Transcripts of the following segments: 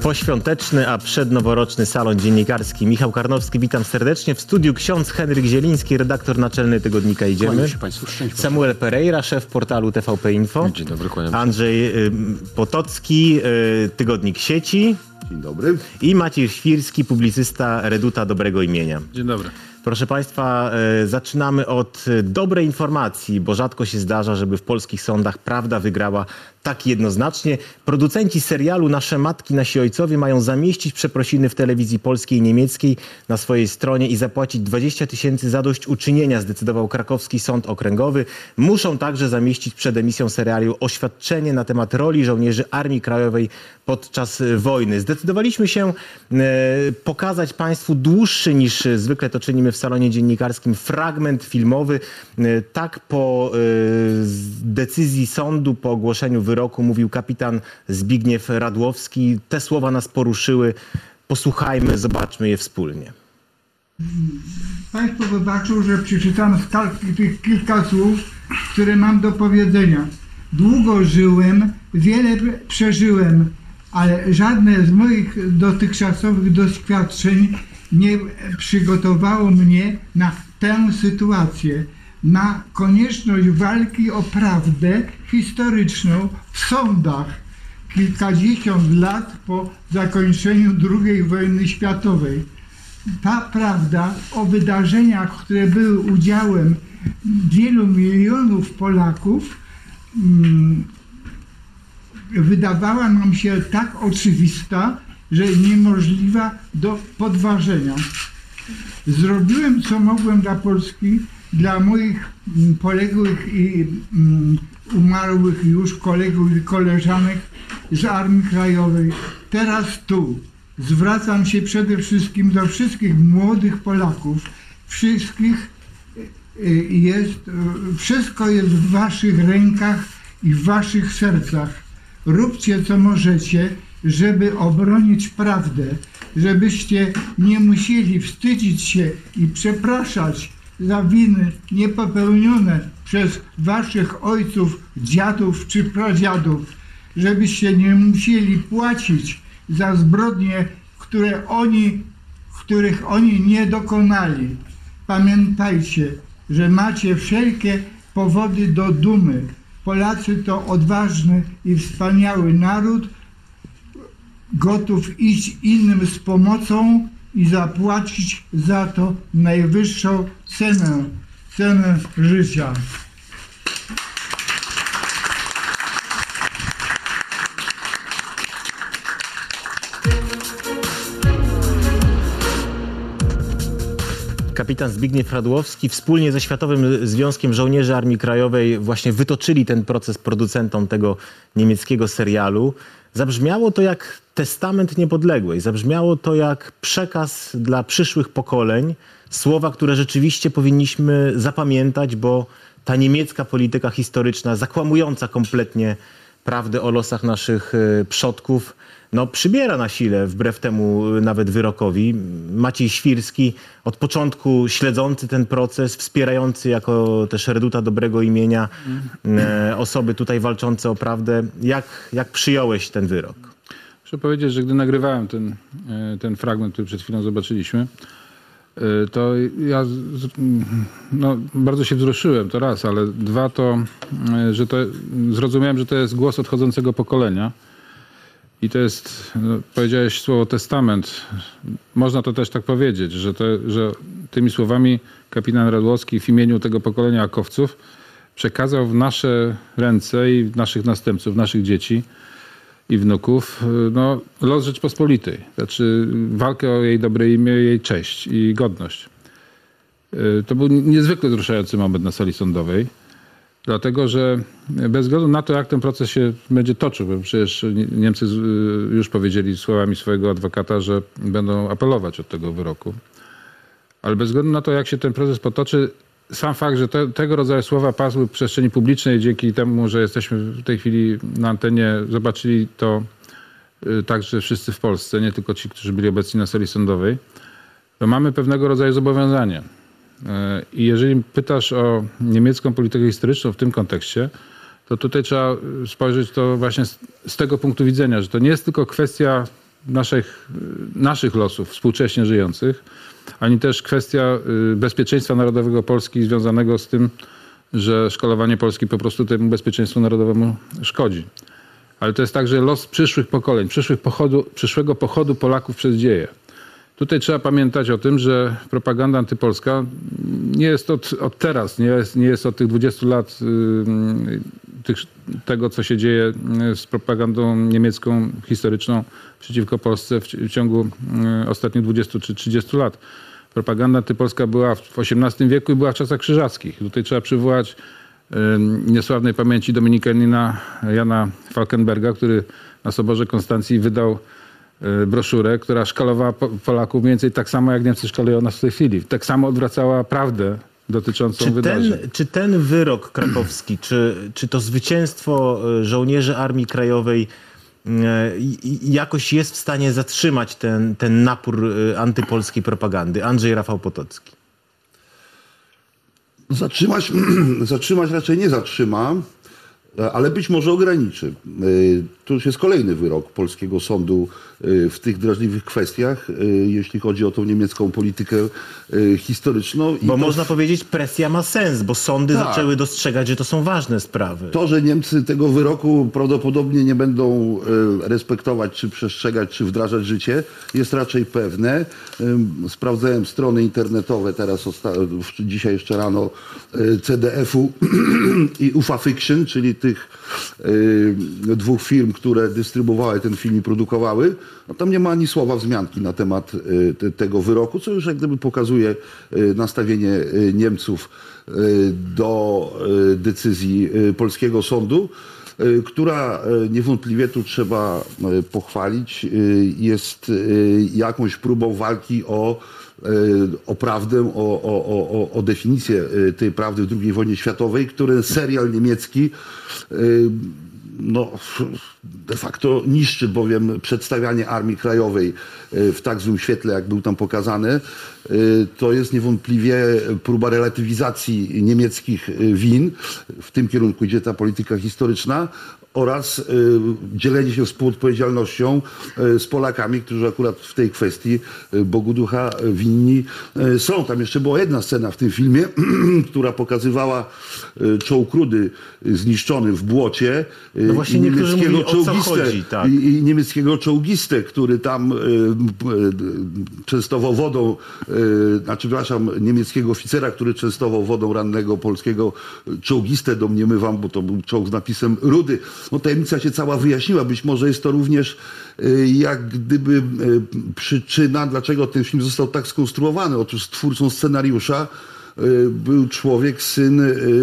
Poświąteczny, a przednoworoczny salon dziennikarski. Michał Karnowski, witam serdecznie. W studiu ksiądz Henryk Zieliński, redaktor naczelny tygodnika Idziemy. Kłaniam się Państwu. Szczęść Samuel Pereira, szef portalu TVP Info. Dzień dobry, kłaniam się. Andrzej Potocki, tygodnik Sieci. Dzień dobry. I Maciej Świrski, publicysta Reduta Dobrego Imienia. Dzień dobry. Proszę Państwa, zaczynamy od dobrej informacji, bo rzadko się zdarza, żeby w polskich sądach prawda wygrała tak jednoznacznie. Producenci serialu Nasze Matki, Nasi Ojcowie mają zamieścić przeprosiny w telewizji polskiej i niemieckiej na swojej stronie i zapłacić 20 000 zadośćuczynienia, zdecydował krakowski sąd okręgowy. Muszą także zamieścić przed emisją serialu oświadczenie na temat roli żołnierzy Armii Krajowej podczas wojny. Zdecydowaliśmy się pokazać Państwu dłuższy niż zwykle to czynimy w salonie dziennikarskim fragment filmowy. Tak po decyzji sądu, po ogłoszeniu wyroku mówił kapitan Zbigniew Radłowski. Te słowa nas poruszyły. Posłuchajmy, zobaczmy je wspólnie. Państwo wybaczą, że przeczytam tych kilka słów, które mam do powiedzenia. Długo żyłem, wiele przeżyłem, ale żadne z moich dotychczasowych doświadczeń nie przygotowało mnie na tę sytuację, na konieczność walki o prawdę historyczną w sądach kilkadziesiąt lat po zakończeniu II wojny światowej. Ta prawda o wydarzeniach, które były udziałem wielu milionów Polaków, wydawała nam się tak oczywista, że niemożliwa do podważenia. Zrobiłem, co mogłem dla Polski, dla moich poległych i umarłych już kolegów i koleżanek z Armii Krajowej. Teraz tu zwracam się przede wszystkim do wszystkich młodych Polaków. Wszystko jest w waszych rękach i w waszych sercach. Róbcie, co możecie, żeby obronić prawdę, żebyście nie musieli wstydzić się i przepraszać za winy niepopełnione przez waszych ojców, dziadów czy pradziadów, żebyście nie musieli płacić za zbrodnie, których oni nie dokonali. Pamiętajcie, że macie wszelkie powody do dumy. Polacy to odważny i wspaniały naród, gotów iść innym z pomocą i zapłacić za to najwyższą cenę życia. Kapitan Zbigniew Radłowski wspólnie ze Światowym Związkiem Żołnierzy Armii Krajowej właśnie wytoczyli ten proces producentom tego niemieckiego serialu. Zabrzmiało to jak testament niepodległej, zabrzmiało to jak przekaz dla przyszłych pokoleń, słowa, które rzeczywiście powinniśmy zapamiętać, bo ta niemiecka polityka historyczna, zakłamująca kompletnie prawdę o losach naszych przodków, przybiera na sile, wbrew temu nawet wyrokowi. Maciej Świrski, od początku śledzący ten proces, wspierający jako też Reduta Dobrego Imienia osoby tutaj walczące o prawdę. Jak przyjąłeś ten wyrok? Muszę powiedzieć, że gdy nagrywałem ten fragment, który przed chwilą zobaczyliśmy, to ja bardzo się wzruszyłem, to raz, ale dwa to, że zrozumiałem, że to jest głos odchodzącego pokolenia. I to jest, powiedziałeś słowo testament. Można to też tak powiedzieć, że tymi słowami kapitan Radłowski w imieniu tego pokolenia akowców przekazał w nasze ręce i naszych następców, naszych dzieci i wnuków los Rzeczpospolitej. Znaczy walkę o jej dobre imię, jej cześć i godność. To był niezwykle wzruszający moment na sali sądowej. Dlatego, że bez względu na to, jak ten proces się będzie toczył, bo przecież Niemcy już powiedzieli słowami swojego adwokata, że będą apelować od tego wyroku. Ale bez względu na to, jak się ten proces potoczy, sam fakt, że tego rodzaju słowa padły w przestrzeni publicznej, dzięki temu, że jesteśmy w tej chwili na antenie, zobaczyli to także wszyscy w Polsce, nie tylko ci, którzy byli obecni na sali sądowej, to mamy pewnego rodzaju zobowiązanie. I jeżeli pytasz o niemiecką politykę historyczną w tym kontekście, to tutaj trzeba spojrzeć to właśnie z tego punktu widzenia, że to nie jest tylko kwestia naszych losów współcześnie żyjących, ani też kwestia bezpieczeństwa narodowego Polski związanego z tym, że szkalowanie Polski po prostu temu bezpieczeństwu narodowemu szkodzi. Ale to jest także los przyszłych pokoleń, przyszłego pochodu Polaków przez dzieje. Tutaj trzeba pamiętać o tym, że propaganda antypolska nie jest od teraz, nie jest od tych 20 lat tego, co się dzieje z propagandą niemiecką historyczną przeciwko Polsce w ciągu ostatnich 20 czy 30 lat. Propaganda antypolska była w XVIII wieku i była w czasach krzyżackich. Tutaj trzeba przywołać niesławnej pamięci dominikanina Jana Falkenberga, który na Soborze Konstancji wydał broszurę, która szkalowała Polaków mniej więcej tak samo, jak Niemcy szkalują nas w tej chwili. Tak samo odwracała prawdę dotyczącą wydarzeń. Czy ten wyrok krakowski, czy to zwycięstwo żołnierzy Armii Krajowej jakoś jest w stanie zatrzymać ten napór antypolskiej propagandy? Andrzej Rafał Potocki. Zatrzymać raczej nie zatrzyma, ale być może ograniczy. To już jest kolejny wyrok polskiego sądu w tych drażliwych kwestiach, jeśli chodzi o tą niemiecką politykę historyczną. Bo można powiedzieć, presja ma sens, bo sądy Tak. zaczęły dostrzegać, że to są ważne sprawy. To, że Niemcy tego wyroku prawdopodobnie nie będą respektować, czy przestrzegać, czy wdrażać życie, jest raczej pewne. Sprawdzałem strony internetowe teraz, dzisiaj jeszcze rano, CDF-u i UFA Fiction, czyli tych dwóch firm, które dystrybuowały ten film i produkowały. No tam nie ma ani słowa wzmianki na temat tego wyroku, co już jak gdyby pokazuje nastawienie Niemców do decyzji polskiego sądu, która niewątpliwie, tu trzeba pochwalić, jest jakąś próbą walki o prawdę, o definicję tej prawdy w II wojnie światowej, który serial niemiecki no, de facto niszczy, bowiem przedstawianie Armii Krajowej w tak złym świetle, jak był tam pokazany, to jest niewątpliwie próba relatywizacji niemieckich win. W tym kierunku idzie ta polityka historyczna oraz dzielenie się współodpowiedzialnością z Polakami, którzy akurat w tej kwestii Bogu ducha winni są. Tam jeszcze była jedna scena w tym filmie, która pokazywała czołg Rudy zniszczony w błocie. No właśnie niektórzy mówili, o co chodzi, tak. I niemieckiego czołgistę, który tam częstował wodą, niemieckiego oficera, który częstował wodą rannego polskiego czołgistę, domniemywam, bo to był czołg z napisem Rudy. No, tajemnica się cała wyjaśniła. Być może jest to również jak gdyby przyczyna, dlaczego ten film został tak skonstruowany. Otóż twórcą scenariusza był człowiek, syn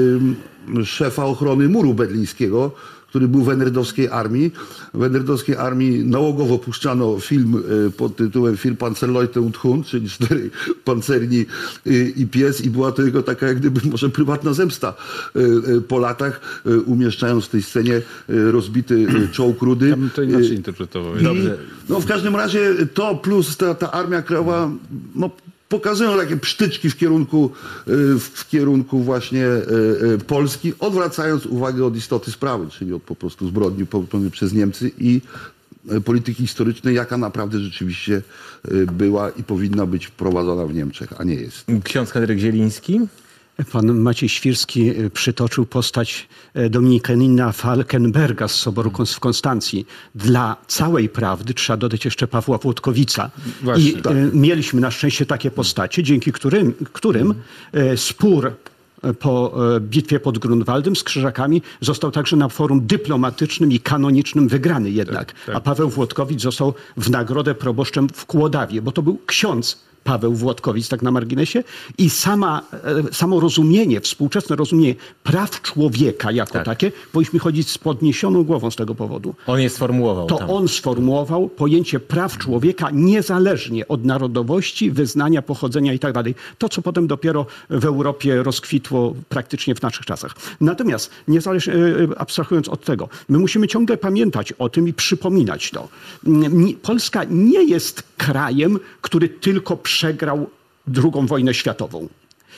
szefa ochrony muru berlińskiego, który był w NRD-owskiej armii. W NRD-owskiej armii nałogowo puszczano film pod tytułem Vier Panzerleute und Hund, czyli 4 pancerni i pies, i była to jego taka jak gdyby może prywatna zemsta po latach, umieszczając w tej scenie rozbity czołg Rudy. Ja bym to inaczej interpretował. Dobrze. No w każdym razie to plus ta Armia Krajowa, no, pokazują takie psztyczki w kierunku właśnie Polski, odwracając uwagę od istoty sprawy, czyli od po prostu zbrodni popełnionej przez Niemcy i polityki historycznej, jaka naprawdę rzeczywiście była i powinna być wprowadzona w Niemczech, a nie jest. Ksiądz Henryk Zieliński. Pan Maciej Świrski przytoczył postać dominikanina Falkenberga z Soboru w Konstancji. Dla całej prawdy trzeba dodać jeszcze Pawła Włodkowica. Właśnie, I mieliśmy na szczęście takie postacie, dzięki którym spór po bitwie pod Grunwaldem z Krzyżakami został także na forum dyplomatycznym i kanonicznym wygrany jednak. Tak. A Paweł Włodkowicz został w nagrodę proboszczem w Kłodawie, bo to był ksiądz Paweł Włodkowicz, tak na marginesie, i samo rozumienie, współczesne rozumienie praw człowieka jako takie, powinniśmy chodzić z podniesioną głową z tego powodu. On je sformułował. To on sformułował pojęcie praw człowieka niezależnie od narodowości, wyznania, pochodzenia i tak dalej. To, co potem dopiero w Europie rozkwitło praktycznie w naszych czasach. Natomiast, niezależnie, abstrahując od tego, my musimy ciągle pamiętać o tym i przypominać to. Polska nie jest krajem, który tylko przegrał II wojnę światową.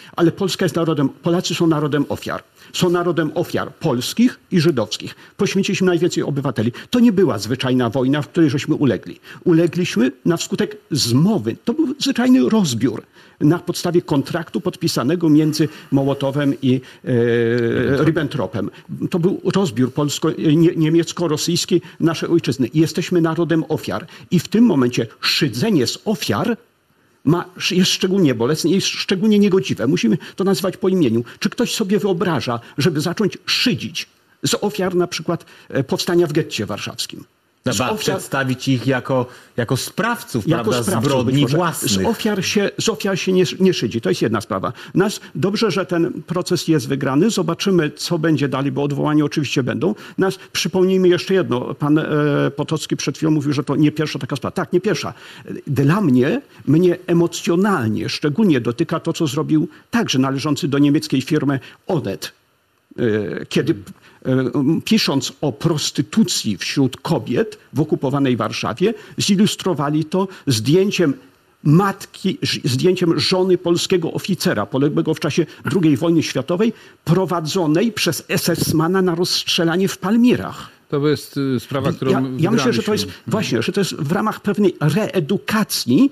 Ale Polska jest Polacy są narodem ofiar. Są narodem ofiar polskich i żydowskich. Poświęciliśmy najwięcej obywateli. To nie była zwyczajna wojna, w której żeśmy ulegli. Ulegliśmy na skutek zmowy. To był zwyczajny rozbiór na podstawie kontraktu podpisanego między Mołotowem i Ribbentropem. To był rozbiór niemiecko-rosyjski naszej ojczyzny. Jesteśmy narodem ofiar. I w tym momencie szydzenie z ofiar jest szczególnie bolesne i jest szczególnie niegodziwe. Musimy to nazwać po imieniu. Czy ktoś sobie wyobraża, żeby zacząć szydzić z ofiar na przykład powstania w getcie warszawskim? Przedstawić ich jako sprawców, Jako prawda, sprawców zbrodni być może. własnych. Z ofiar się nie szydzi. To jest jedna sprawa. Dobrze, że ten proces jest wygrany. Zobaczymy, co będzie dalej, bo odwołania oczywiście będą. Przypomnijmy jeszcze jedno. Pan Potocki przed chwilą mówił, że to nie pierwsza taka sprawa. Tak, nie pierwsza. Dla mnie emocjonalnie szczególnie dotyka to, co zrobił także należący do niemieckiej firmy Onet. Kiedy pisząc o prostytucji wśród kobiet w okupowanej Warszawie, zilustrowali to zdjęciem żony polskiego oficera poległego w czasie II wojny światowej, prowadzonej przez SS-mana na rozstrzelanie w Palmirach. To jest sprawa, którą Ja myślę, że to jest właśnie, że to jest w ramach pewnej reedukacji.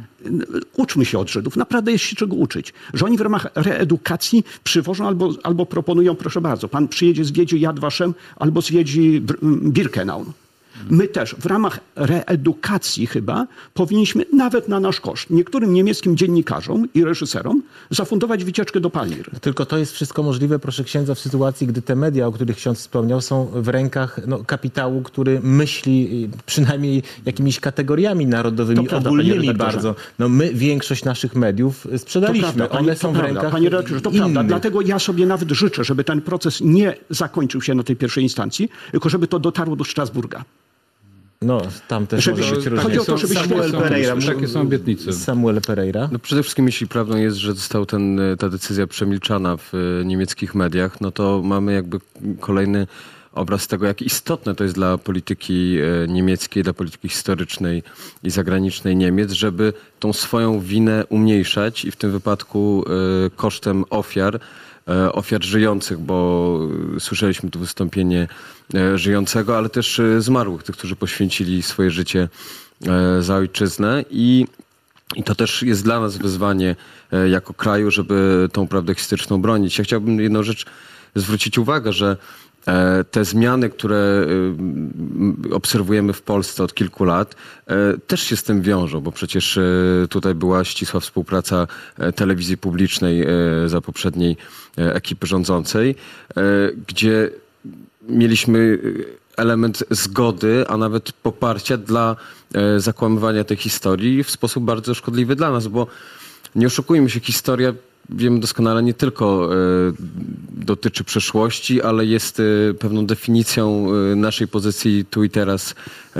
Uczmy się od Żydów. Naprawdę jest się czego uczyć. Że oni w ramach reedukacji przywożą albo proponują, proszę bardzo, pan przyjedzie, zwiedzi Yad Vashem albo zwiedzi Birkenau. My też w ramach reedukacji chyba powinniśmy nawet na nasz koszt niektórym niemieckim dziennikarzom i reżyserom zafundować wycieczkę do Palmir. Tylko to jest wszystko możliwe, proszę księdza, w sytuacji, gdy te media, o których ksiądz wspomniał, są w rękach kapitału, który myśli przynajmniej jakimiś kategoriami narodowymi, ogólnymi bardzo. My większość naszych mediów sprzedaliśmy. One są w rękach Panie redaktorze, to innych. prawda. Dlatego ja sobie nawet życzę, żeby ten proces nie zakończył się na tej pierwszej instancji, tylko żeby to dotarło do Strasburga. No, tam też może być różnie. Chodzi o to, żeby takie są obietnice. Samuel Pereira. No przede wszystkim, jeśli prawdą jest, że została ta decyzja przemilczana w niemieckich mediach, no to mamy jakby kolejny obraz tego, jak istotne to jest dla polityki niemieckiej, dla polityki historycznej i zagranicznej Niemiec, żeby tą swoją winę umniejszać i w tym wypadku kosztem ofiar żyjących, bo słyszeliśmy tu wystąpienie żyjącego, ale też zmarłych, tych, którzy poświęcili swoje życie za ojczyznę i to też jest dla nas wyzwanie jako kraju, żeby tą prawdę historyczną bronić. Ja chciałbym jedną rzecz zwrócić uwagę, że te zmiany, które obserwujemy w Polsce od kilku lat, też się z tym wiążą, bo przecież tutaj była ścisła współpraca telewizji publicznej za poprzedniej ekipy rządzącej, gdzie mieliśmy element zgody, a nawet poparcia dla zakłamywania tej historii w sposób bardzo szkodliwy dla nas, bo nie oszukujmy się, historia, wiemy doskonale, nie tylko dotyczy przeszłości, ale jest pewną definicją naszej pozycji tu i teraz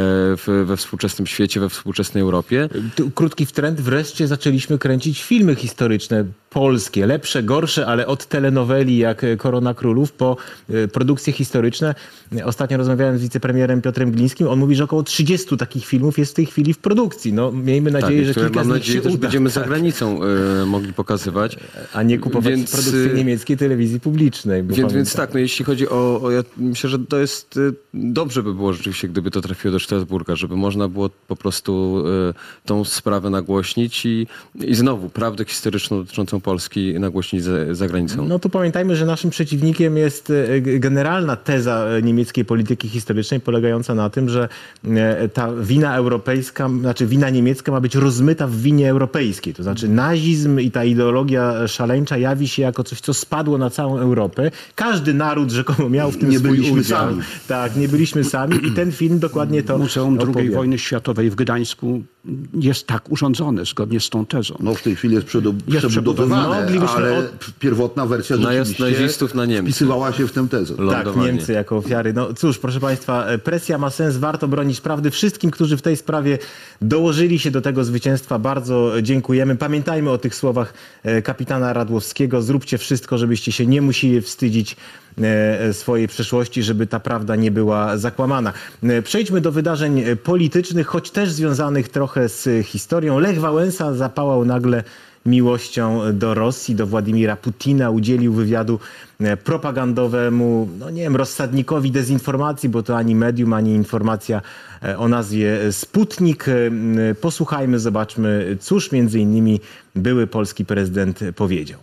we współczesnym świecie, we współczesnej Europie. Krótki wtręt, wreszcie zaczęliśmy kręcić filmy historyczne polskie, lepsze, gorsze, ale od telenoweli jak Korona Królów po produkcje historyczne. Ostatnio rozmawiałem z wicepremierem Piotrem Glińskim. On mówi, że około 30 takich filmów jest w tej chwili w produkcji. No, miejmy nadzieję, że kilka z nich się też uda. będziemy za granicą mogli pokazywać. A nie kupować produkcji niemieckiej telewizji publicznej. Więc tak, no jeśli chodzi ja myślę, że to jest dobrze by było rzeczywiście, gdyby to trafiło do Strasburga, żeby można było po prostu tą sprawę nagłośnić i znowu prawdę historyczną dotyczącą Polski nagłośnić za granicą. No to pamiętajmy, że naszym przeciwnikiem jest generalna teza niemieckiej polityki historycznej polegająca na tym, że ta wina europejska, znaczy wina niemiecka ma być rozmyta w winie europejskiej. To znaczy nazizm i ta ideologia szaleńcza jawi się jako coś, co spadło na całą Europę. Każdy naród rzekomo miał w tym Nie swój byliśmy udział. sami. Tak, nie byliśmy sami i ten film dokładnie to Muzeum II opowiada. wojny światowej w Gdańsku jest tak urządzone zgodnie z tą tezą. No w tej chwili jest przebudowywane, Moglibyśmy ale pierwotna wersja Najazd nazistów na Niemcy. wpisywała się w tę tezę. Tak, Lądowanie. Niemcy jako ofiary. No cóż, proszę Państwa, presja ma sens, warto bronić prawdy. Wszystkim, którzy w tej sprawie dołożyli się do tego zwycięstwa, bardzo dziękujemy. Pamiętajmy o tych słowach kapitana Radłowskiego. Zróbcie wszystko, żebyście się nie musieli wstydzić swojej przeszłości, żeby ta prawda nie była zakłamana. Przejdźmy do wydarzeń politycznych, choć też związanych trochę z historią. Lech Wałęsa zapałał nagle miłością do Rosji, do Władimira Putina, udzielił wywiadu propagandowemu, no nie wiem, rozsadnikowi dezinformacji, bo to ani medium, ani informacja o nazwie Sputnik. Posłuchajmy, zobaczmy, cóż między innymi były polski prezydent powiedział.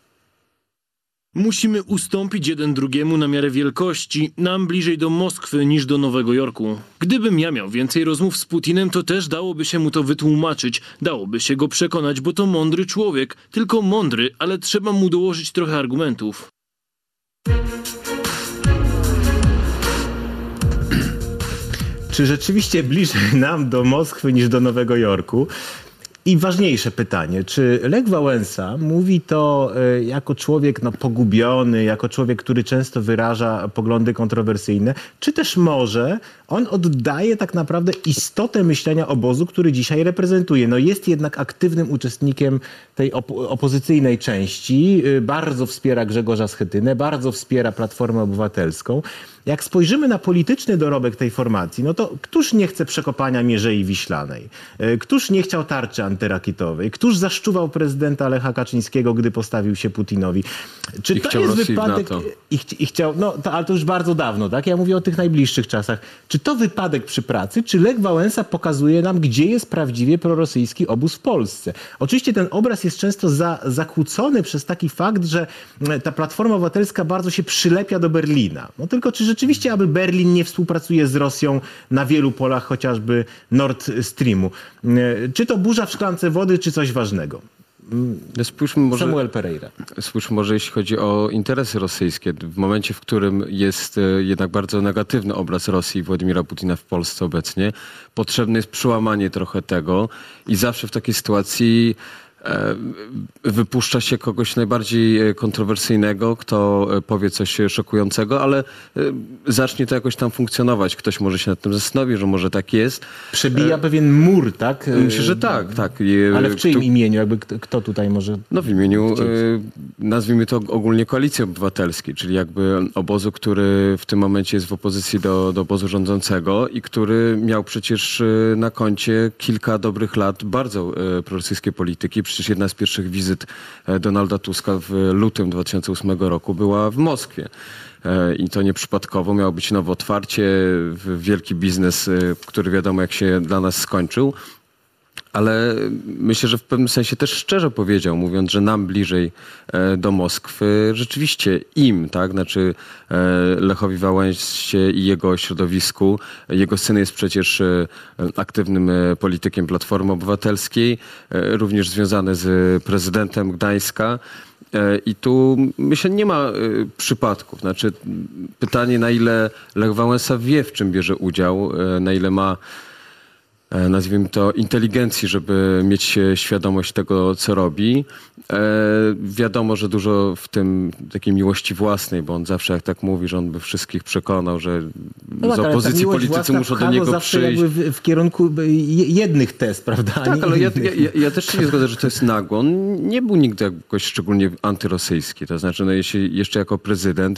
Musimy ustąpić jeden drugiemu na miarę wielkości, nam bliżej do Moskwy niż do Nowego Jorku. Gdybym ja miał więcej rozmów z Putinem, to też dałoby się mu to wytłumaczyć, dałoby się go przekonać, bo to mądry człowiek, tylko mądry, ale trzeba mu dołożyć trochę argumentów. Czy rzeczywiście bliżej nam do Moskwy niż do Nowego Jorku? I ważniejsze pytanie, czy Lech Wałęsa mówi to jako człowiek pogubiony, jako człowiek, który często wyraża poglądy kontrowersyjne, czy też może on oddaje tak naprawdę istotę myślenia obozu, który dzisiaj reprezentuje? No jest jednak aktywnym uczestnikiem tej opozycyjnej części, bardzo wspiera Grzegorza Schetynę, bardzo wspiera Platformę Obywatelską. Jak spojrzymy na polityczny dorobek tej formacji, no to któż nie chce przekopania Mierzei Wiślanej? Któż nie chciał tarczy antyrakietowej? Któż zaszczuwał prezydenta Lecha Kaczyńskiego, gdy postawił się Putinowi? Czy I to chciał jest Rosji w wypadek... NATO. I chciał, ale to już bardzo dawno, tak? Ja mówię o tych najbliższych czasach. Czy to wypadek przy pracy, czy Lech Wałęsa pokazuje nam, gdzie jest prawdziwie prorosyjski obóz w Polsce? Oczywiście ten obraz jest często zakłócony przez taki fakt, że ta Platforma Obywatelska bardzo się przylepia do Berlina. No tylko czy rzeczywiście, aby Berlin nie współpracuje z Rosją na wielu polach, chociażby Nord Streamu? Czy to burza w szklance wody, czy coś ważnego? Samuel Pereira. Spójrzmy może, jeśli chodzi o interesy rosyjskie. W momencie, w którym jest jednak bardzo negatywny obraz Rosji i Władimira Putina w Polsce obecnie, potrzebne jest przełamanie trochę tego i zawsze w takiej sytuacji wypuszcza się kogoś najbardziej kontrowersyjnego, kto powie coś szokującego, ale zacznie to jakoś tam funkcjonować. Ktoś może się nad tym zastanowi, że może tak jest. Przebija pewien mur, tak? Myślę, że tak. Ale w czyim imieniu? Jakby kto tutaj może... No w imieniu, nazwijmy to ogólnie Koalicji Obywatelskiej, czyli jakby obozu, który w tym momencie jest w opozycji do obozu rządzącego i który miał przecież na koncie kilka dobrych lat bardzo prorosyjskiej polityki. Przecież jedna z pierwszych wizyt Donalda Tuska w lutym 2008 roku była w Moskwie. I to nieprzypadkowo miało być nowe otwarcie, wielki biznes, który wiadomo jak się dla nas skończył. Ale myślę, że w pewnym sensie też szczerze powiedział, mówiąc, że nam bliżej do Moskwy, rzeczywiście im, tak? Znaczy Lechowi Wałęsie i jego środowisku. Jego syn jest przecież aktywnym politykiem Platformy Obywatelskiej, również związany z prezydentem Gdańska. I tu myślę, nie ma przypadków. Znaczy pytanie, na ile Lech Wałęsa wie, w czym bierze udział, na ile ma, nazwijmy to, inteligencji, żeby mieć świadomość tego, co robi. Wiadomo, że dużo w tym takiej miłości własnej, bo on zawsze, jak tak mówi, że on by wszystkich przekonał, że z opozycji politycy muszą do niego przyjść. Jakby w kierunku jednych tez, prawda? Tak, ale ja też się nie zgodzę, że to jest nagon. Nie był nigdy jakoś szczególnie antyrosyjski. To znaczy, no, jeśli jeszcze jako prezydent,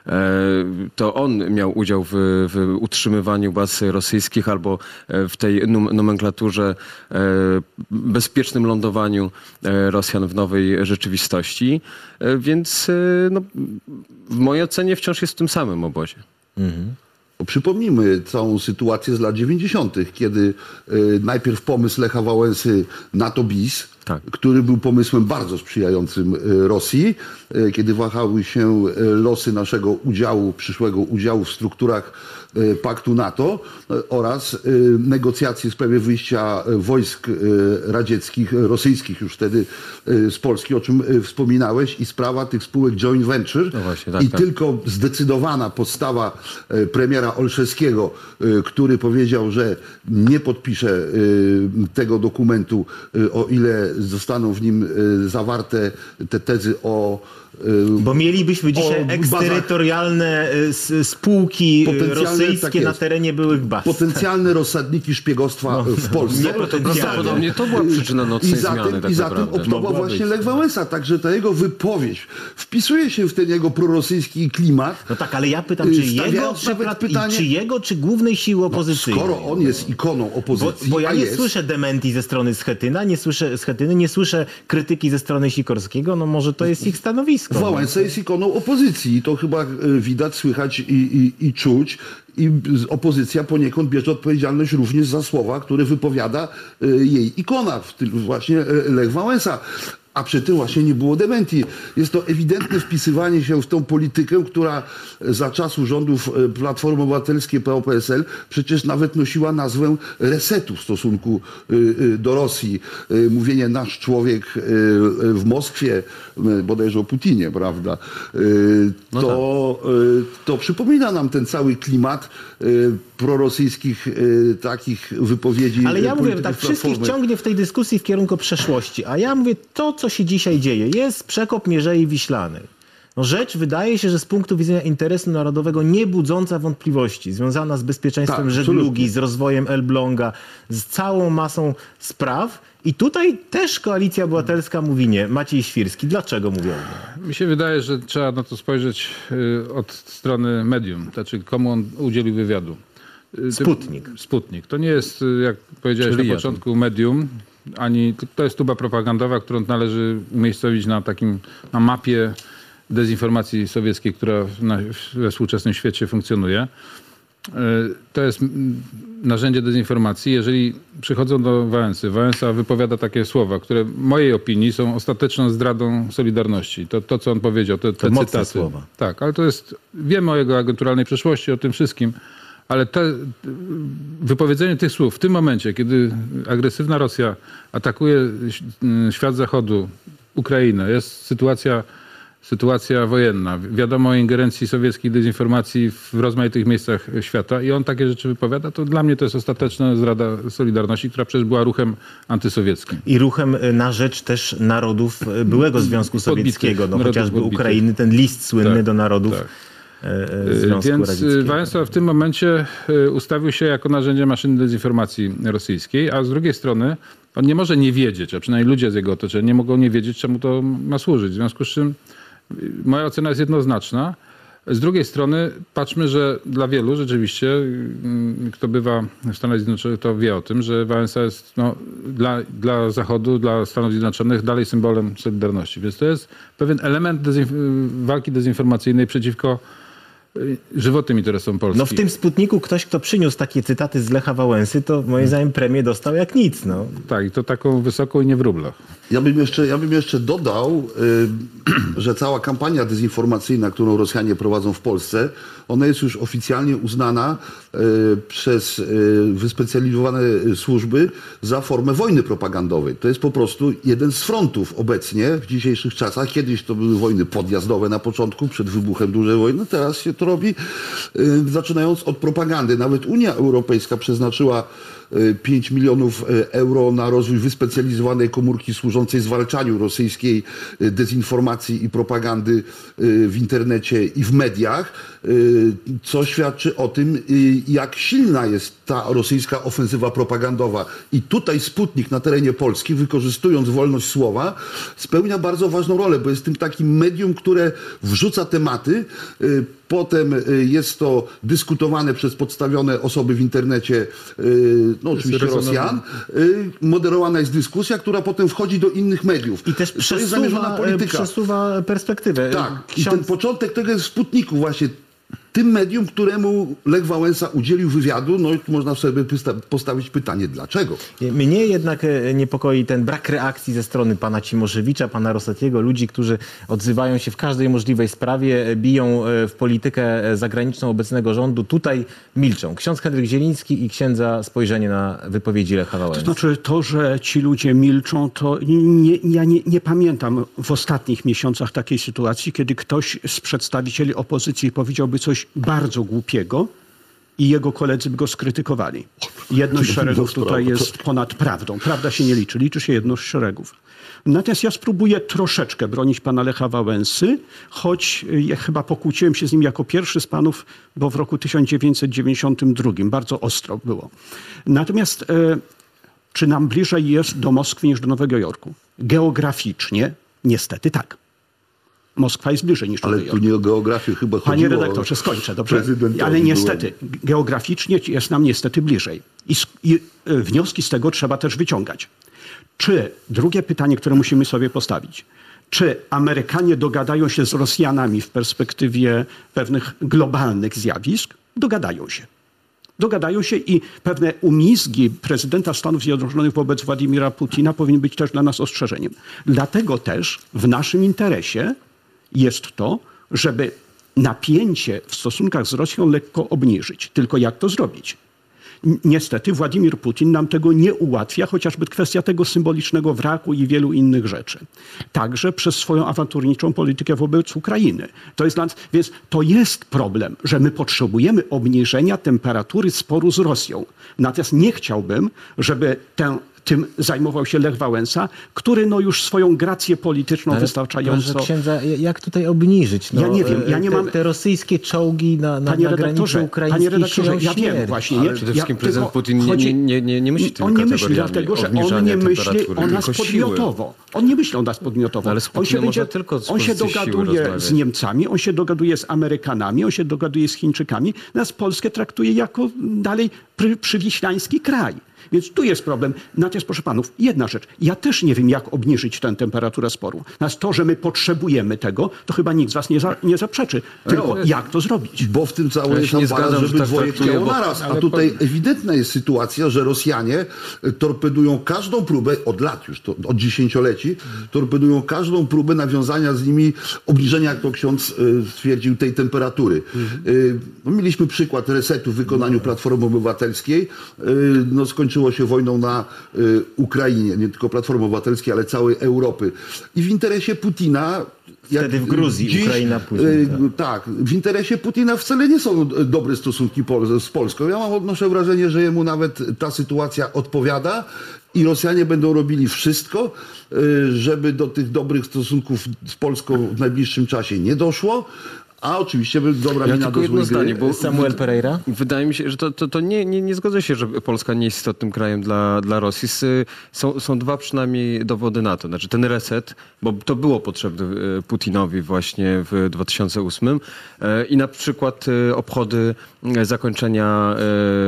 to on miał udział w utrzymywaniu baz rosyjskich albo w tej nomenklaturze, bezpiecznym lądowaniu Rosjan w nowej rzeczywistości. Więc no, w mojej ocenie wciąż jest w tym samym obozie. Przypomnijmy całą sytuację z lat 90., kiedy najpierw pomysł Lecha Wałęsy NATO bis, Tak. który był pomysłem bardzo sprzyjającym Rosji, kiedy wahały się losy naszego udziału, przyszłego udziału w strukturach paktu NATO oraz negocjacje w sprawie wyjścia wojsk radzieckich, rosyjskich już wtedy z Polski, o czym wspominałeś, i sprawa tych spółek joint venture. No właśnie, tak, I tak. tylko zdecydowana postawa premiera Olszewskiego, który powiedział, że nie podpisze tego dokumentu, o ile zostaną w nim zawarte te tezy o... Bo mielibyśmy dzisiaj o eksterytorialne spółki Potencjalne, rosyjskie tak na jest. terenie byłych baz. Potencjalne rozsadniki szpiegostwa w Polsce. Prawdopodobnie to była przyczyna nocnej zmiany, tak I za tym naprawdę. optował Mogła właśnie być. Lech Wałęsa. Także ta jego wypowiedź wpisuje się w ten jego prorosyjski klimat. No tak, ale ja pytam, czy Stawiając nawet pytanie, czy głównej siły opozycyjnej? skoro on jest ikoną opozycji, Bo ja a nie jest, słyszę dementi ze strony Schetyna, nie słyszę Schetyny, nie słyszę krytyki ze strony Sikorskiego, no może to jest ich stanowisko. Wałęsa jest ikoną opozycji i to chyba widać, słychać i czuć. I opozycja poniekąd bierze odpowiedzialność również za słowa, które wypowiada jej ikona, w tym właśnie Lech Wałęsa. A przy tym właśnie nie było dementi. Jest to ewidentne wpisywanie się w tą politykę, która za czasów rządów Platformy Obywatelskiej PO-PSL przecież nawet nosiła nazwę resetu w stosunku do Rosji. Mówienie nasz człowiek w Moskwie, bodajże o Putinie, prawda? To przypomina nam ten cały klimat prorosyjskich takich wypowiedzi. Ale ja mówię, polityków tak wszystkich Platformy. ciągnie w tej dyskusji w kierunku przeszłości, a ja mówię, to co się dzisiaj dzieje, jest przekop Mierzei Wiślanej. No rzecz wydaje się, że z punktu widzenia interesu narodowego nie budząca wątpliwości, związana z bezpieczeństwem Tak, żeglugi, absolutnie. z rozwojem Elbląga, z całą masą spraw. I tutaj też Koalicja Obywatelska mówi nie. Maciej Świrski, dlaczego mówią nie? Mi się wydaje, że trzeba na to spojrzeć od strony medium, znaczy komu on udzielił wywiadu. Sputnik. Sputnik. To nie jest, jak powiedziałeś Czyli na ja. początku, medium, ani to jest tuba propagandowa, którą należy umiejscowić na mapie dezinformacji sowieckiej, która we współczesnym świecie funkcjonuje. To jest narzędzie dezinformacji. Jeżeli przychodzą do Wałęsy, Wałęsa wypowiada takie słowa, które w mojej opinii są ostateczną zdradą Solidarności. To co on powiedział, te mocne cytaty. słowa. Tak, ale to jest, wiemy o jego agenturalnej przeszłości, o tym wszystkim, ale wypowiedzenie tych słów w tym momencie, kiedy agresywna Rosja atakuje świat zachodu, Ukrainę, jest sytuacja wojenna. Wiadomo o ingerencji sowieckiej dezinformacji w rozmaitych miejscach świata i on takie rzeczy wypowiada, to dla mnie to jest ostateczna zdrada Solidarności, która przecież była ruchem antysowieckim. I ruchem na rzecz też narodów byłego Związku Sowieckiego, no narodów chociażby podbitych. Ukrainy, ten list słynny Tak, do narodów tak. Związku Więc Radzieckiego. Wałęsa w tym momencie ustawił się jako narzędzie maszyny dezinformacji rosyjskiej, a z drugiej strony on nie może nie wiedzieć, a przynajmniej ludzie z jego otoczenia nie mogą nie wiedzieć, czemu to ma służyć. W związku z czym moja ocena jest jednoznaczna. Z drugiej strony patrzmy, że dla wielu rzeczywiście, kto bywa w Stanach Zjednoczonych, to wie o tym, że Wałęsa jest dla Zachodu, dla Stanów Zjednoczonych dalej symbolem Solidarności. Więc to jest pewien element walki dezinformacyjnej przeciwko żywotnym interesom Polski. No w tym Sputniku ktoś, kto przyniósł takie cytaty z Lecha Wałęsy, to moim zdaniem premię dostał jak nic. No. Tak, i to taką wysoką i nie w rublach. Ja bym jeszcze dodał, że cała kampania dezinformacyjna, którą Rosjanie prowadzą w Polsce, ona jest już oficjalnie uznana przez wyspecjalizowane służby za formę wojny propagandowej. To jest po prostu jeden z frontów obecnie w dzisiejszych czasach. Kiedyś to były wojny podjazdowe na początku, przed wybuchem dużej wojny. Teraz się to robi zaczynając od propagandy. Nawet Unia Europejska przeznaczyła 5 milionów euro na rozwój wyspecjalizowanej komórki służącej zwalczaniu rosyjskiej dezinformacji i propagandy w internecie i w mediach, co świadczy o tym, jak silna jest ta rosyjska ofensywa propagandowa. I tutaj Sputnik na terenie Polski, wykorzystując wolność słowa, spełnia bardzo ważną rolę, bo jest tym takim medium, które wrzuca tematy, potem jest to dyskutowane przez podstawione osoby w internecie, no oczywiście Rosjan. Moderowana jest dyskusja, która potem wchodzi do innych mediów. I też To jest zamierzona polityka. przesuwa perspektywę. Tak, i ten początek tego jest w Sputniku właśnie. Tym medium, któremu Lech Wałęsa udzielił wywiadu, no i tu można sobie postawić pytanie, dlaczego? Mnie jednak niepokoi ten brak reakcji ze strony pana Cimoszewicza, pana Rosatiego, ludzi, którzy odzywają się w każdej możliwej sprawie, biją w politykę zagraniczną obecnego rządu. Tutaj milczą. Ksiądz Henryk Zieliński i księdza spojrzenie na wypowiedzi Lecha Wałęsy. To znaczy to, że ci ludzie milczą, to ja nie pamiętam w ostatnich miesiącach takiej sytuacji, kiedy ktoś z przedstawicieli opozycji powiedziałby coś bardzo głupiego i jego koledzy by go skrytykowali. Jedność szeregów tutaj jest ponad prawdą. Prawda się nie liczy, liczy się jedność szeregów. Natomiast ja spróbuję troszeczkę bronić pana Lecha Wałęsy, choć ja chyba pokłóciłem się z nim jako pierwszy z panów, bo w roku 1992 bardzo ostro było. Natomiast czy nam bliżej jest do Moskwy niż do Nowego Jorku? Geograficznie niestety tak. Moskwa jest bliżej niż Nowy Ale Jork. tu nie o geografię chyba chodziło. Panie redaktorze, skończę, dobrze? Prezydentowi Ale niestety, geograficznie jest nam niestety bliżej. I wnioski z tego trzeba też wyciągać. Drugie pytanie, które musimy sobie postawić. Czy Amerykanie dogadają się z Rosjanami w perspektywie pewnych globalnych zjawisk? Dogadają się. Dogadają się i pewne umizgi prezydenta Stanów Zjednoczonych wobec Władimira Putina powinny być też dla nas ostrzeżeniem. Dlatego też w naszym interesie jest to, żeby napięcie w stosunkach z Rosją lekko obniżyć. Tylko jak to zrobić? Niestety Władimir Putin nam tego nie ułatwia, chociażby kwestia tego symbolicznego wraku i wielu innych rzeczy. Także przez swoją awanturniczą politykę wobec Ukrainy. Więc to jest problem, że my potrzebujemy obniżenia temperatury sporu z Rosją. Natomiast nie chciałbym, żeby tym zajmował się Lech Wałęsa, który już swoją grację polityczną wystarczająco... Proszę księdza, jak tutaj obniżyć? Ja nie wiem, ja nie mam... Te rosyjskie czołgi na granicy ukraińskiej. Panie redaktorze, ja wiem właśnie. Ale przede wszystkim prezydent Putin nie myśli tymi on nie myśli, kategoriami dlatego że on obniżania nie myśli temperatury, o nas tylko siły. podmiotowo. On nie myśli o nas podmiotowo. Ale z Putinem można tylko z on się pozycji siły dogaduje rozmawiać. z Niemcami, on się dogaduje z Amerykanami, on się dogaduje z Chińczykami. Nas Polskę traktuje jako dalej przywiślański kraj. Więc tu jest problem. Natomiast, proszę panów, jedna rzecz. Ja też nie wiem, jak obniżyć tę temperaturę sporu. Natomiast to, że my potrzebujemy tego, to chyba nikt z was nie zaprzeczy. Tylko jak to zrobić? Bo w tym całym Ja jest się nie ambara, zgadzam, że żeby tak dwoje traktuję, chciało bo- naraz. A tutaj ewidentna jest sytuacja, że Rosjanie torpedują każdą próbę, od lat już, od dziesięcioleci, torpedują każdą próbę nawiązania z nimi, obniżenia, jak to ksiądz stwierdził, tej temperatury. Mieliśmy przykład resetu w wykonaniu Platformy Obywatelskiej. Skończyło się wojną na Ukrainie, nie tylko Platformy Obywatelskiej, ale całej Europy. I w interesie Putina... Wtedy w Gruzji Ukraina później. Tak, w interesie Putina wcale nie są dobre stosunki z Polską. Ja odnoszę wrażenie, że jemu nawet ta sytuacja odpowiada i Rosjanie będą robili wszystko, żeby do tych dobrych stosunków z Polską w najbliższym czasie nie doszło. A oczywiście dobra mina tylko do jedno złej gry. zdanie, bo Samuel Pereira? Wydaje mi się, że to nie zgodzę się, że Polska nie jest istotnym krajem dla Rosji. Są dwa przynajmniej dowody na to. Znaczy ten reset, bo to było potrzebne Putinowi właśnie w 2008 i na przykład obchody zakończenia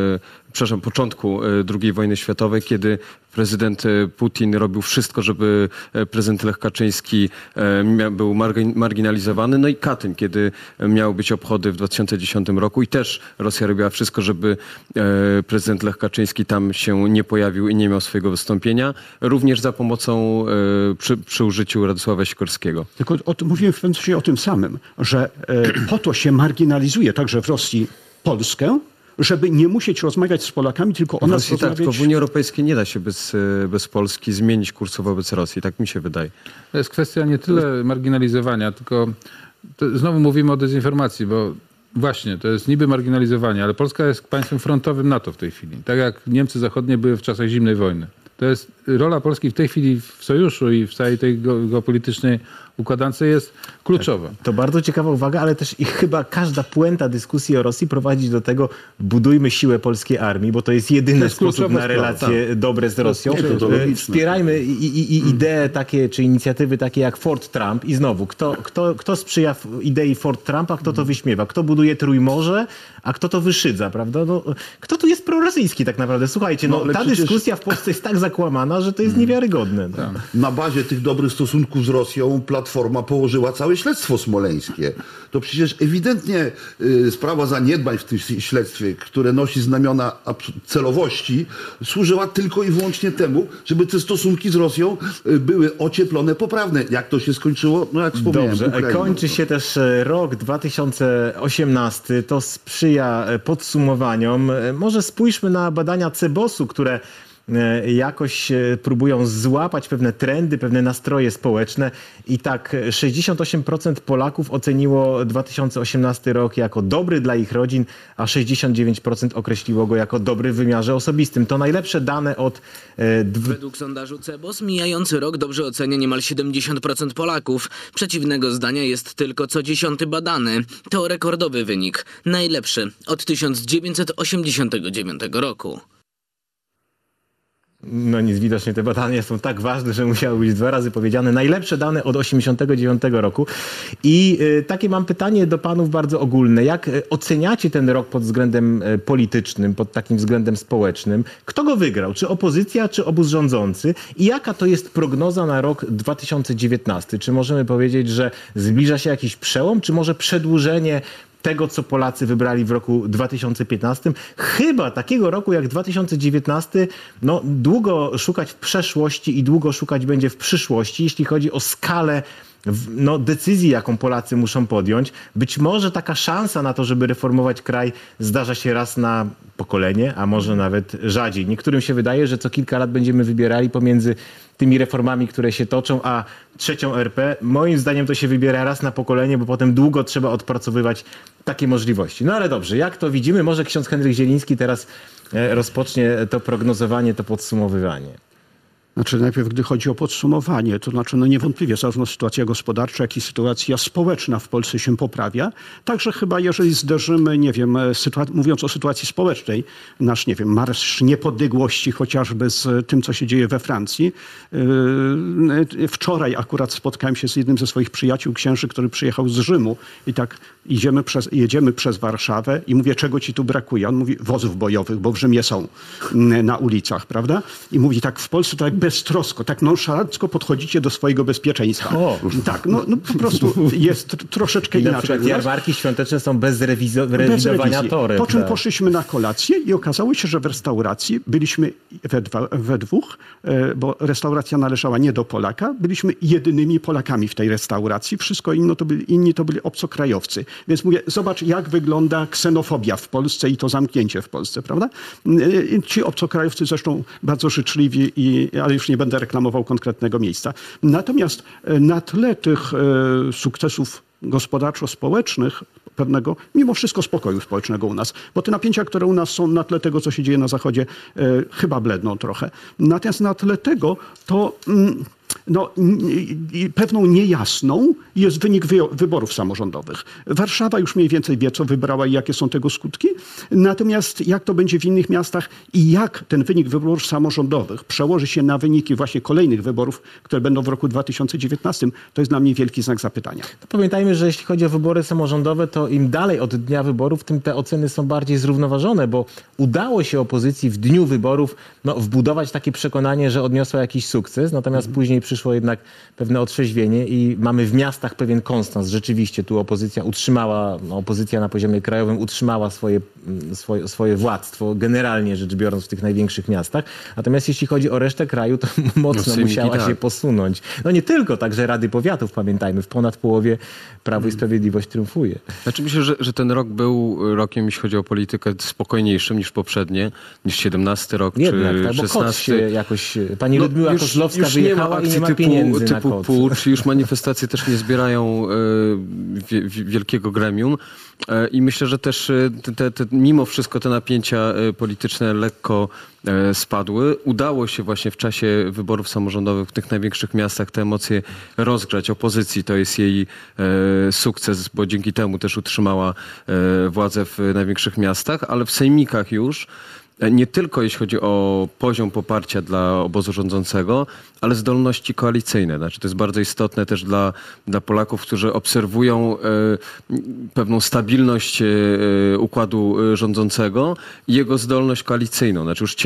początku II wojny światowej, kiedy prezydent Putin robił wszystko, żeby prezydent Lech Kaczyński był marginalizowany. No i Katyń, kiedy miały być obchody w 2010 roku i też Rosja robiła wszystko, żeby prezydent Lech Kaczyński tam się nie pojawił i nie miał swojego wystąpienia. Również za pomocą, przy użyciu Radosława Sikorskiego. Tylko mówiłem w pewnym sensie o tym samym, że po to się marginalizuje także w Rosji Polskę, żeby nie musieć rozmawiać z Polakami, tylko o W nas Rosji tak, rozmawiać. tylko w Unii Europejskiej nie da się bez Polski zmienić kursu wobec Rosji. Tak mi się wydaje. To jest kwestia nie tyle marginalizowania, tylko znowu mówimy o dezinformacji, bo właśnie, to jest niby marginalizowanie, ale Polska jest państwem frontowym NATO w tej chwili. Tak jak Niemcy zachodnie były w czasach zimnej wojny. To jest rola Polski w tej chwili w sojuszu i w całej tej geopolitycznej układance jest kluczowa. To bardzo ciekawa uwaga, ale też i chyba każda puenta dyskusji o Rosji prowadzi do tego, budujmy siłę polskiej armii, bo to jest jedyny To jest sposób kluczowa na sprawa, relacje dobre z Rosją. to logiczne. Wspierajmy idee takie, czy inicjatywy takie jak Fort Trump i znowu, kto sprzyja idei Fort Trumpa, kto to wyśmiewa, kto buduje Trójmorze, a kto to wyszydza, prawda? Kto tu jest prorosyjski tak naprawdę? Słuchajcie, ale ta przecież- dyskusja w Polsce jest tak zakłamana, że to jest niewiarygodne. Na bazie tych dobrych stosunków z Rosją Platforma położyła całe śledztwo smoleńskie. To przecież ewidentnie sprawa zaniedbań w tym śledztwie, które nosi znamiona celowości, służyła tylko i wyłącznie temu, żeby te stosunki z Rosją były ocieplone, poprawne. Jak to się skończyło? No jak wspomniałem, Dobrze, Ukrainą. kończy się też rok 2018. To sprzyja podsumowaniom. Może spójrzmy na badania CEBOS-u, które jakoś próbują złapać pewne trendy, pewne nastroje społeczne i tak 68% Polaków oceniło 2018 rok jako dobry dla ich rodzin, a 69% określiło go jako dobry w wymiarze osobistym. To najlepsze dane od Według sondażu CEBOS mijający rok dobrze ocenia niemal 70% Polaków. Przeciwnego zdania jest tylko co 10. badany. To rekordowy wynik. Najlepszy od 1989 roku. No nic, widocznie te badania są tak ważne, że musiały być 2 razy powiedziane. Najlepsze dane od 89 roku. I takie mam pytanie do panów bardzo ogólne. Jak oceniacie ten rok pod względem politycznym, pod takim względem społecznym? Kto go wygrał? Czy opozycja, czy obóz rządzący? I jaka to jest prognoza na rok 2019? Czy możemy powiedzieć, że zbliża się jakiś przełom, czy może przedłużenie tego, co Polacy wybrali w roku 2015. Chyba takiego roku jak 2019, no długo szukać w przeszłości i długo szukać będzie w przyszłości, jeśli chodzi o skalę decyzji, jaką Polacy muszą podjąć. Być może taka szansa na to, żeby reformować kraj, zdarza się raz na pokolenie, a może nawet rzadziej. Niektórym się wydaje, że co kilka lat będziemy wybierali pomiędzy tymi reformami, które się toczą, a trzecią RP. Moim zdaniem to się wybiera raz na pokolenie, bo potem długo trzeba odpracowywać takie możliwości. No ale dobrze, jak to widzimy, może ksiądz Henryk Zieliński teraz rozpocznie to prognozowanie, to podsumowywanie. Znaczy najpierw, gdy chodzi o podsumowanie, to znaczy niewątpliwie zarówno sytuacja gospodarcza, jak i sytuacja społeczna w Polsce się poprawia. Także chyba jeżeli zderzymy, nie wiem, mówiąc o sytuacji społecznej, nasz, nie wiem, Marsz Niepodległości chociażby z tym, co się dzieje we Francji. Wczoraj akurat spotkałem się z jednym ze swoich przyjaciół, księży, który przyjechał z Rzymu i tak jedziemy przez Warszawę i mówię, czego ci tu brakuje? On mówi, wozów bojowych, bo w Rzymie są na ulicach, prawda? I mówi tak, w Polsce to jak beztrosko, tak nonszalancko podchodzicie do swojego bezpieczeństwa. Tak, no po prostu jest troszeczkę I na inaczej. przykład jarmarki świąteczne są bez rewidowania tory. Po czym poszliśmy na kolację i okazało się, że w restauracji byliśmy we dwóch, bo restauracja należała nie do Polaka, byliśmy jedynymi Polakami w tej restauracji. Wszystko inni to byli obcokrajowcy. Więc mówię, zobacz, jak wygląda ksenofobia w Polsce i to zamknięcie w Polsce, prawda? Ci obcokrajowcy zresztą bardzo życzliwi, ale już nie będę reklamował konkretnego miejsca. Natomiast na tle tych sukcesów gospodarczo-społecznych pewnego, mimo wszystko spokoju społecznego u nas, bo te napięcia, które u nas są na tle tego, co się dzieje na Zachodzie, chyba bledną trochę. Natomiast na tle tego to pewną niejasną jest wynik wyborów samorządowych. Warszawa już mniej więcej wie, co wybrała i jakie są tego skutki. Natomiast jak to będzie w innych miastach i jak ten wynik wyborów samorządowych przełoży się na wyniki właśnie kolejnych wyborów, które będą w roku 2019, to jest dla mnie wielki znak zapytania. To pamiętajmy, że jeśli chodzi o wybory samorządowe, to im dalej od dnia wyborów, tym te oceny są bardziej zrównoważone, bo udało się opozycji w dniu wyborów wbudować takie przekonanie, że odniosła jakiś sukces, natomiast później przyszło jednak pewne otrzeźwienie i mamy w miastach pewien konstans. Rzeczywiście tu opozycja na poziomie krajowym utrzymała swoje władztwo, generalnie rzecz biorąc w tych największych miastach. Natomiast jeśli chodzi o resztę kraju, to mocno musiała się posunąć. No nie tylko, także Rady Powiatów, pamiętajmy, w ponad połowie Prawo i Sprawiedliwość triumfuje. Znaczy myślę, że ten rok był rokiem, jeśli chodzi o politykę, spokojniejszym niż poprzednie, niż 17 rok Jednak, czy tak, bo 16. KOC się jakoś, pani Ludmiła Kozlowska wyjechała i nie ma pieniędzy na typu KOC. pucz, już manifestacje też nie zbierają wielkiego gremium. I myślę, że też mimo wszystko te napięcia polityczne lekko spadły. Udało się właśnie w czasie wyborów samorządowych w tych największych miastach te emocje rozgrzać. Opozycji to jest jej sukces, bo dzięki temu też utrzymała władzę w największych miastach, ale w sejmikach już nie tylko jeśli chodzi o poziom poparcia dla obozu rządzącego, ale zdolności koalicyjne. Znaczy, to jest bardzo istotne też dla Polaków, którzy obserwują pewną stabilność układu rządzącego i jego zdolność koalicyjną. Znaczy już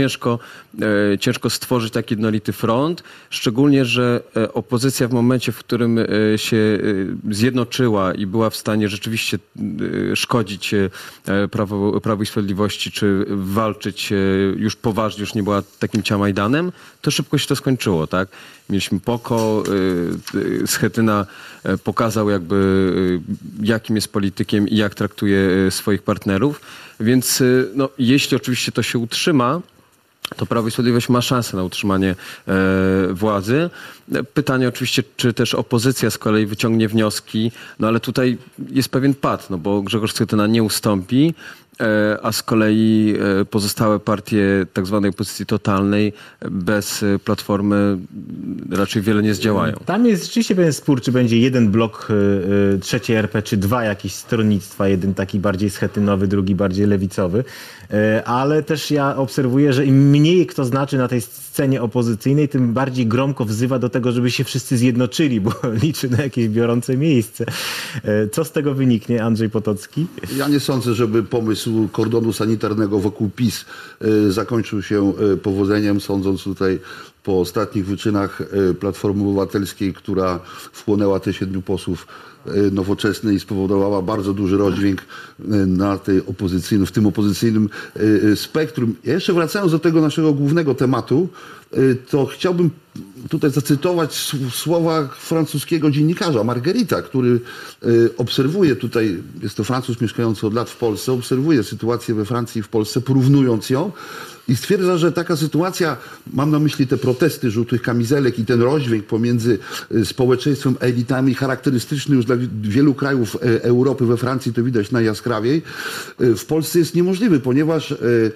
ciężko stworzyć taki jednolity front, szczególnie, że opozycja w momencie, w którym się zjednoczyła i była w stanie rzeczywiście szkodzić Prawu i Sprawiedliwości, czy walczyć już poważnie, już nie była takim ciamajdanem, to szybko się to skończyło, tak? Mieliśmy PO-KO, Schetyna pokazał jakby jakim jest politykiem i jak traktuje swoich partnerów, więc jeśli oczywiście to się utrzyma, to Prawo i Sprawiedliwość ma szansę na utrzymanie władzy. Pytanie oczywiście, czy też opozycja z kolei wyciągnie wnioski, ale tutaj jest pewien pad, bo Grzegorz Schetyna nie ustąpi. a z kolei pozostałe partie tak zwanej opozycji totalnej bez Platformy raczej wiele nie zdziałają. Tam jest rzeczywiście pewien spór, czy będzie jeden blok trzeciej RP, czy dwa jakieś stronnictwa, jeden taki bardziej schetynowy, drugi bardziej lewicowy, ale też ja obserwuję, że im mniej kto znaczy na tej scenie opozycyjnej, tym bardziej gromko wzywa do tego, żeby się wszyscy zjednoczyli, bo liczy na jakieś biorące miejsce. Co z tego wyniknie, Andrzej Potocki? Ja nie sądzę, żeby pomysł kordonu sanitarnego wokół PiS zakończył się powodzeniem, sądząc tutaj po ostatnich wyczynach Platformy Obywatelskiej, która wchłonęła te 7 posłów Nowoczesnej i spowodowała bardzo duży rozdźwięk na tej w tym opozycyjnym spektrum. Ja jeszcze wracając do tego naszego głównego tematu, to chciałbym tutaj zacytować słowa francuskiego dziennikarza Marguerita, który obserwuje tutaj, jest to Francuz mieszkający od lat w Polsce, obserwuje sytuację we Francji i w Polsce, porównując ją i stwierdza, że taka sytuacja, mam na myśli te protesty żółtych kamizelek i ten rozdźwięk pomiędzy społeczeństwem a elitami, charakterystyczny już dla wielu krajów Europy, we Francji to widać najjaskrawiej, w Polsce jest niemożliwy, ponieważ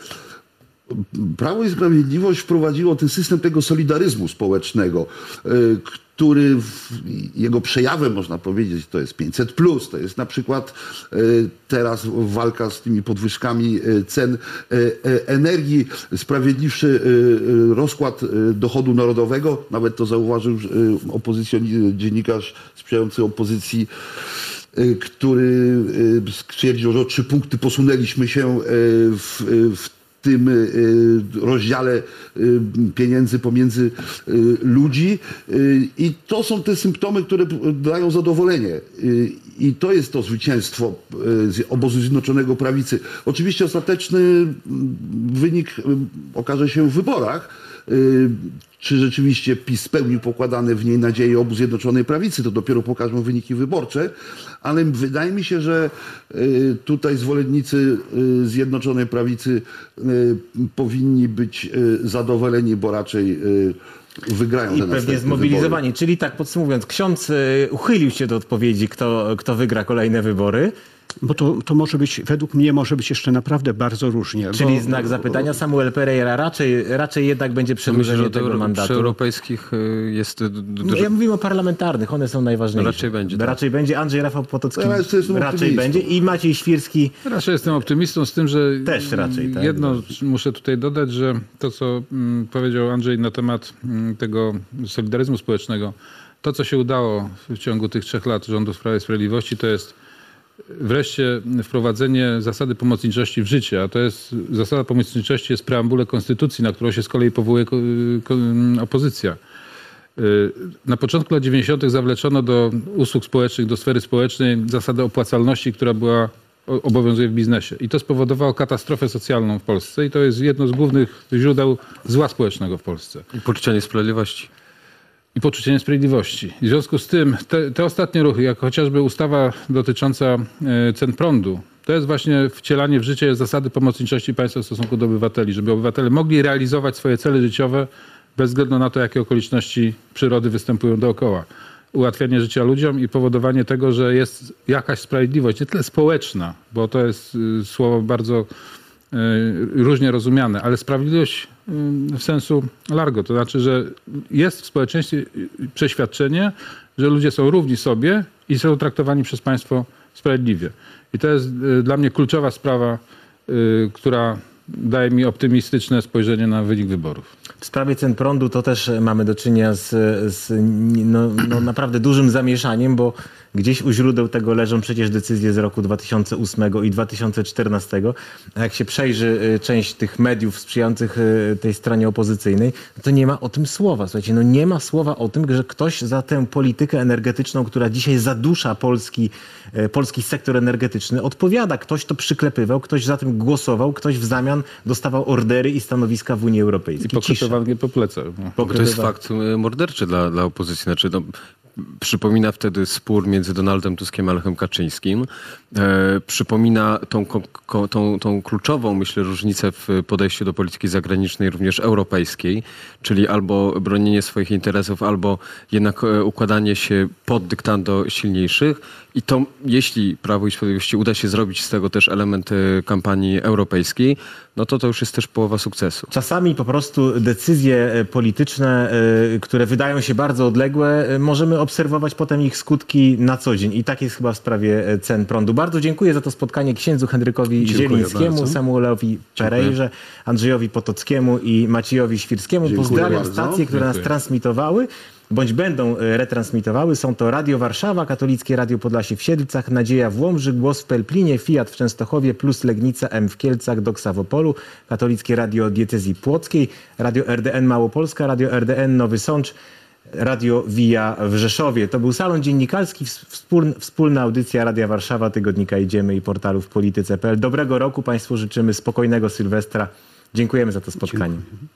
Prawo i Sprawiedliwość wprowadziło ten system tego solidaryzmu społecznego, który jego przejawem, można powiedzieć, to jest 500+, to jest na przykład teraz walka z tymi podwyżkami cen energii, sprawiedliwszy rozkład dochodu narodowego, nawet to zauważył dziennikarz sprzyjający opozycji, który stwierdził, że o 3 punkty posunęliśmy się w tym rozdziale pieniędzy pomiędzy ludzi i to są te symptomy, które dają zadowolenie i to jest to zwycięstwo obozu Zjednoczonego Prawicy. Oczywiście ostateczny wynik okaże się w wyborach. Czy rzeczywiście PiS spełnił pokładane w niej nadzieje obu Zjednoczonej Prawicy, to dopiero pokażą wyniki wyborcze, ale wydaje mi się, że tutaj zwolennicy Zjednoczonej Prawicy powinni być zadowoleni, bo raczej wygrają te I pewnie następne zmobilizowani. wybory. Czyli tak podsumowując, ksiądz uchylił się do odpowiedzi, kto wygra kolejne wybory. Bo to może być, według mnie może być jeszcze naprawdę bardzo różnie. Czyli znak zapytania. Samuel Pereira raczej jednak będzie przedłużenie Myślę, że tego mandatu. przy europejskich jest No, ja mówimy o parlamentarnych, one są najważniejsze. Raczej będzie, tak. Raczej będzie. Andrzej Rafał Potocki Ja jeszcze jestem raczej optymistą. będzie i Maciej Świrski Raczej jestem optymistą z tym, że też raczej. Tak? jedno muszę tutaj dodać, że to, co powiedział Andrzej na temat tego solidaryzmu społecznego, to, co się udało w ciągu tych 3 lat rządów Prawa i Sprawiedliwości, to jest wreszcie wprowadzenie zasady pomocniczości w życie, a to jest zasada pomocniczości jest w preambule Konstytucji, na którą się z kolei powołuje opozycja. Na początku lat 90. zawleczono do usług społecznych, do sfery społecznej zasadę opłacalności, która obowiązuje w biznesie. I to spowodowało katastrofę socjalną w Polsce i to jest jedno z głównych źródeł zła społecznego w Polsce. i poczucia niesprawiedliwości. I poczucie niesprawiedliwości. W związku z tym te ostatnie ruchy, jak chociażby ustawa dotycząca cen prądu, to jest właśnie wcielanie w życie zasady pomocniczości państwa w stosunku do obywateli, żeby obywatele mogli realizować swoje cele życiowe bez względu na to, jakie okoliczności przyrody występują dookoła. Ułatwianie życia ludziom i powodowanie tego, że jest jakaś sprawiedliwość, nie tyle społeczna, bo to jest słowo bardzo różnie rozumiane, ale sprawiedliwość w sensu largo, to znaczy, że jest w społeczeństwie przeświadczenie, że ludzie są równi sobie i są traktowani przez państwo sprawiedliwie. I to jest dla mnie kluczowa sprawa, która daje mi optymistyczne spojrzenie na wynik wyborów. W sprawie cen prądu to też mamy do czynienia z naprawdę dużym zamieszaniem, bo gdzieś u źródeł tego leżą przecież decyzje z roku 2008 i 2014. A jak się przejrzy część tych mediów sprzyjających tej stronie opozycyjnej, to nie ma o tym słowa. Słuchajcie, no nie ma słowa o tym, że ktoś za tę politykę energetyczną, która dzisiaj zadusza polski sektor energetyczny, odpowiada. Ktoś to przyklepywał, ktoś za tym głosował, ktoś w zamian dostawał ordery i stanowiska w Unii Europejskiej. I pokrytowanie po plecach. Bo to jest fakt morderczy dla opozycji. Znaczy, przypomina wtedy spór między Donaldem Tuskiem a Lechem Kaczyńskim. Przypomina tą kluczową, myślę, różnicę w podejściu do polityki zagranicznej, również europejskiej, czyli albo bronienie swoich interesów, albo jednak układanie się pod dyktando silniejszych. I to, jeśli Prawo i Sprawiedliwości uda się zrobić z tego też element kampanii europejskiej, no to już jest też połowa sukcesu. Czasami po prostu decyzje polityczne, które wydają się bardzo odległe, możemy obserwować potem ich skutki na co dzień. I tak jest chyba w sprawie cen prądu. Bardzo dziękuję za to spotkanie księdzu Henrykowi Dziękuję Zielińskiemu, bardzo. Samuelowi Perejrze, Andrzejowi Potockiemu i Maciejowi Świrskiemu. Dziękuję Pozdrawiam bardzo. stacje, które nas Dziękuję. transmitowały bądź będą retransmitowały. Są to Radio Warszawa, Katolickie Radio Podlasie w Siedlcach, Nadzieja w Łomży, Głos w Pelplinie, Fiat w Częstochowie, Plus Legnica M w Kielcach, Doksa w Opolu, Katolickie Radio Diecezji Płockiej, Radio RDN Małopolska, Radio RDN Nowy Sącz, Radio Via w Rzeszowie. To był Salon Dziennikarski, wspólna audycja Radia Warszawa, Tygodnika Idziemy i portalu w polityce.pl. Dobrego roku Państwu życzymy, spokojnego Sylwestra. Dziękujemy za to spotkanie. Dziękuję.